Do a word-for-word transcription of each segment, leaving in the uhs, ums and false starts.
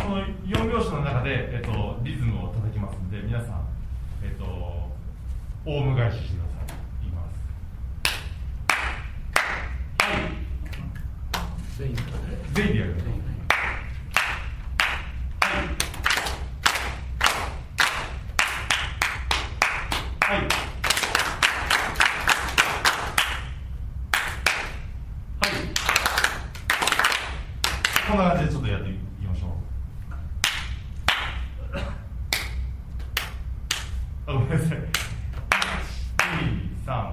このよん拍子の中で、えっと、リズムを叩きますので、皆さん、えっと、オウム返ししてください。いきます。はい。全員でやる。はい。はい。こんな感じでちょっとやっていきましょう。あ、ごめんなさい。いち、に、さん、はい。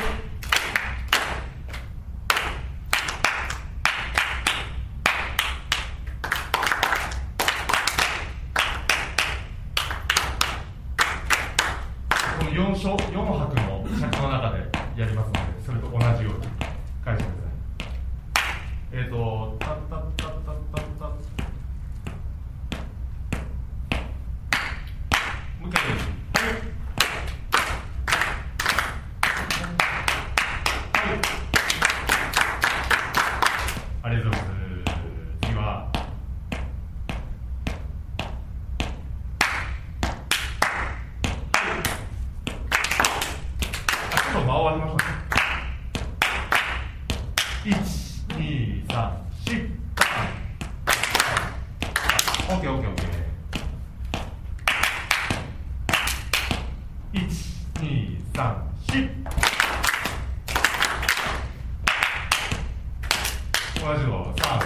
このよん小、よん拍の尺の中でやりますので、それと同じように返してください。えっと、タッタッタッタッタッタッ。もう一回です。はい。ありがとうございます。次は。あ、ちょっと間を空けましょうね。いち、に、さん、し、オッケーオッケーオッケー。いち、に、さん、し。同じのさん、はい。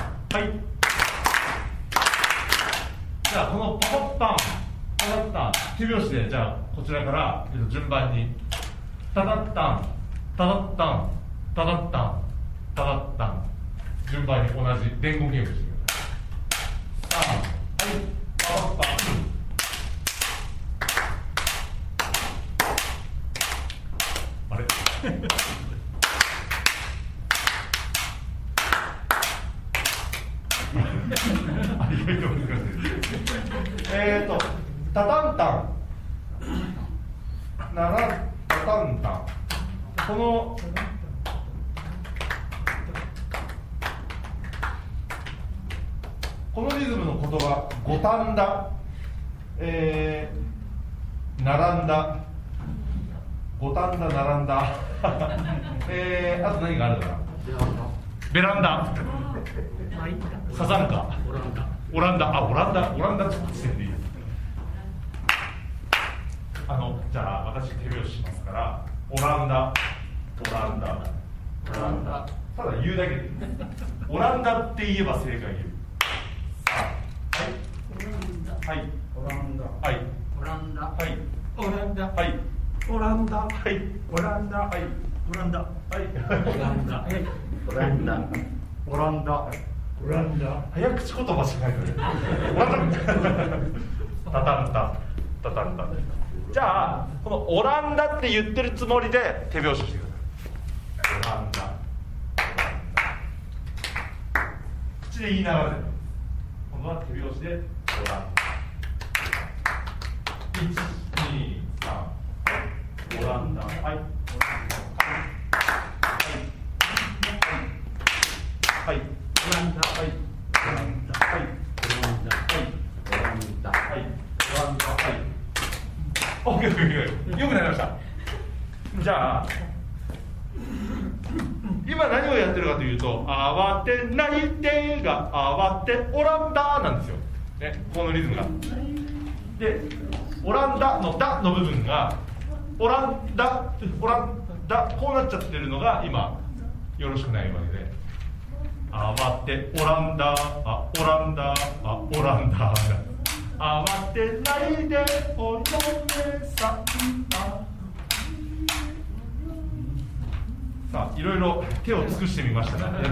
じゃあこのパパッタン、パタッタン、手拍子で、じゃあこちらから順番にタタッタン、タタッタン、タタッタン、タタッタン、順番に同じ伝言ゲームしてください。さん、はい、パパッタン。あれありがとうございます。えーと、タタンタン、なら、タタンタン。このこのリズムの言葉、五反田、えー、並んだ、五反田並んだ、えー、あと何があるかな。ベランダ、サザンカ、オランダ、あ、オランダ、オランダちょっとしていい。あの、じゃあ私手拍子しますから、オランダ、オランダ、オランダ、ただ言うだけでいい。オランダって言えば正解言う。はい。オランダ。はい。オランダ。はい。オランダ。はい。オランダ。はい。オランダ。はい。オランダ。はい。オランダ。はい。オランダ。オランダ。オランダ。早口言葉しかないのね。オランダ。タタンタ。タタンタ。じゃあこのオランダって言ってるつもりで手拍子してください。オランダ。口で言いながらで。今度は手拍子でオランダ。いち、に、さん、オランダ、はい、はい、はい、オランダ、はい、オランダ、はい、オランダ、はい、オランダ、はい、オランダ、はい。オッケーオッケーオッケー、よくなりました。じゃあ今何をやってるかというと、慌てないでが慌てオランダなんですよ。ね、このリズムが。で。オランダのダの部分がオランダオランダこうなっちゃってるのが今よろしくないわけで、慌てオランダあオランダあオランダ慌てないでお嫁さんさあいろいろ手を尽くしてみましたが、ね、